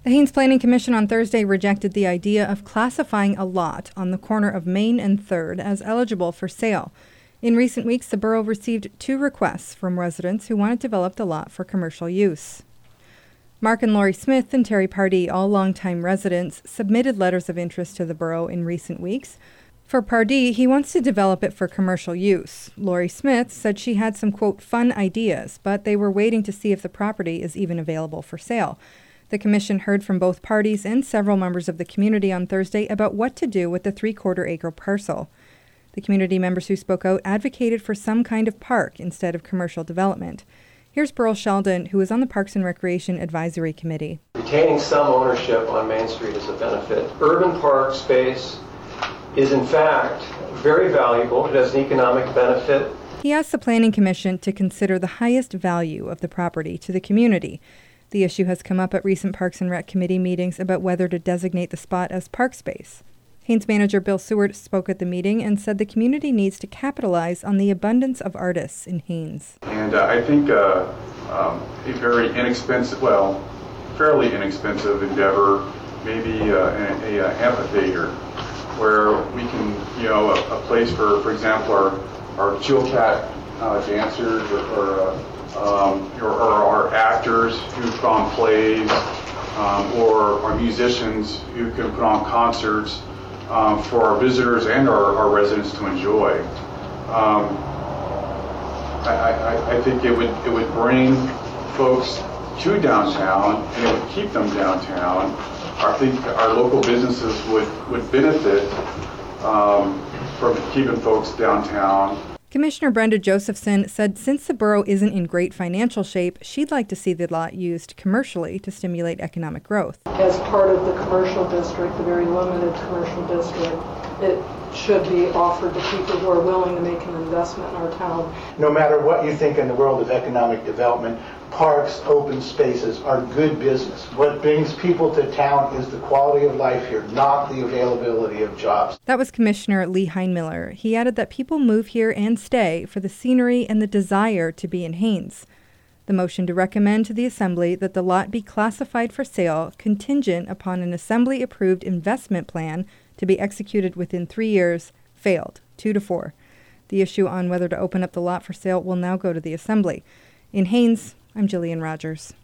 The Haines Planning Commission on Thursday rejected the idea of classifying a lot on the corner of Main and 3rd as eligible for sale. In recent weeks, the borough received 2 requests from residents who wanted to develop the lot for commercial use. Mark and Lori Smith and Terry Pardee, all longtime residents, submitted letters of interest to the borough in recent weeks. For Pardee, he wants to develop it for commercial use. Lori Smith said she had some, quote, fun ideas, but they were waiting to see if the property is even available for sale. The commission heard from both parties and several members of the community on Thursday about what to do with the 3/4-acre parcel. The community members who spoke out advocated for some kind of park instead of commercial development. Here's Burl Sheldon, who is on the Parks and Recreation Advisory Committee. Retaining some ownership on Main Street is a benefit. Urban park space is in fact very valuable. It has an economic benefit. He asked the Planning Commission to consider the highest value of the property to the community. The issue has come up at recent Parks and Rec Committee meetings about whether to designate the spot as park space. Haines manager Bill Seward spoke at the meeting and said the community needs to capitalize on the abundance of artists in Haines. And I think a very inexpensive, fairly inexpensive endeavor, maybe an amphitheater, where we can, a place for example, our Jewel Cat dancers or our actors who put on plays, or our musicians who can put on concerts for our visitors and our residents to enjoy. I think it would bring folks to downtown and it would keep them downtown. I think our local businesses would benefit from keeping folks downtown. Commissioner Brenda Josephson said since the borough isn't in great financial shape, she'd like to see the lot used commercially to stimulate economic growth. As part of the commercial district, the very limited commercial district, it should be offered to people who are willing to make an investment in our town. No matter what you think in the world of economic development, parks, open spaces are good business. What brings people to town is the quality of life here, not the availability of jobs. That was Commissioner Lee Heinmiller. He added that people move here and stay for the scenery and the desire to be in Haines. The motion to recommend to the Assembly that the lot be classified for sale contingent upon an Assembly-approved investment plan to be executed within 3 years failed, 2-4. The issue on whether to open up the lot for sale will now go to the Assembly. In Haines, I'm Jillian Rogers.